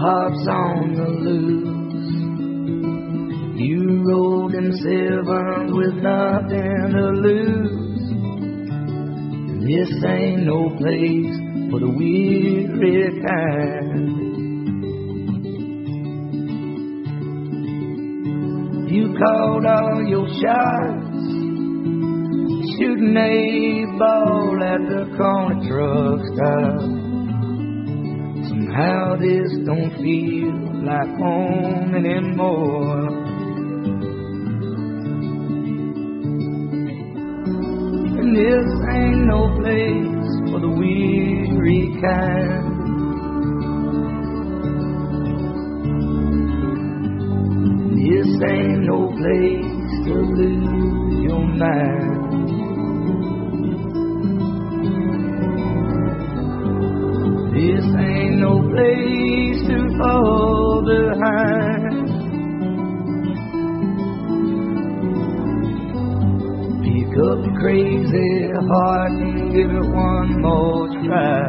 heart's on the loose. You rode in sevens with nothing to lose. This ain't no place for the weary kind. You called all your shots, shooting a ball at the corner truck stop. Somehow this don't feel like home anymore. And this ain't no place for the weary kind. This ain't no place to lose your mind. This ain't no place to fall behind. Pick up the crazy heart and give it one more try.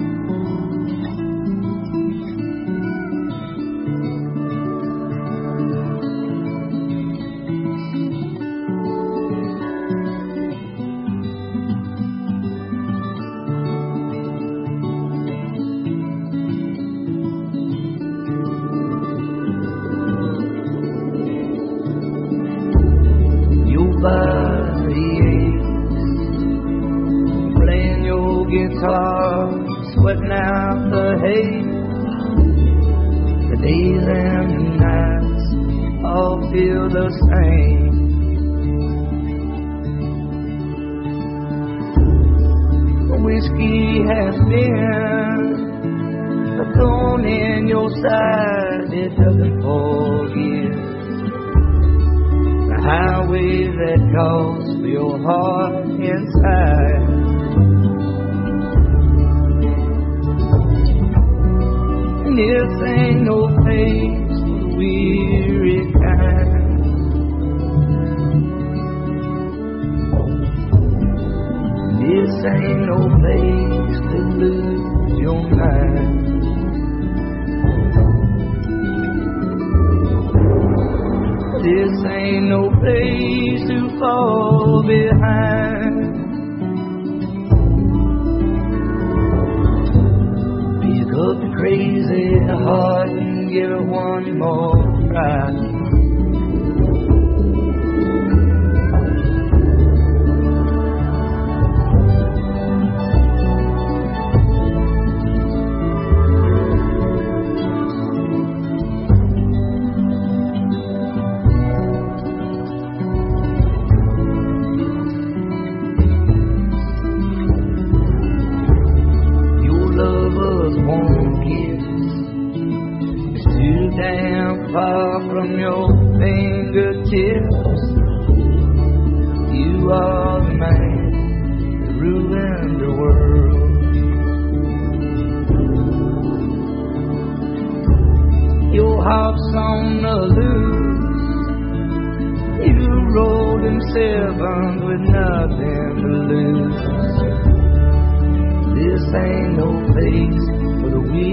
Playing your guitar, sweating out the hate. The days and the nights all feel the same. Whiskey has been a thorn in your side, it doesn't forgive. Highway that calls for your heart inside. And this ain't no place for the weary kind. This ain't no place to lose your mind. This ain't no place to fall behind. Pick up the crazy heart and give it one more try. Damn far from your fingertips. You are the man that ruined the world. Your heart's on the loose. You rode in sevens with nothing to lose. This ain't no place for the weak.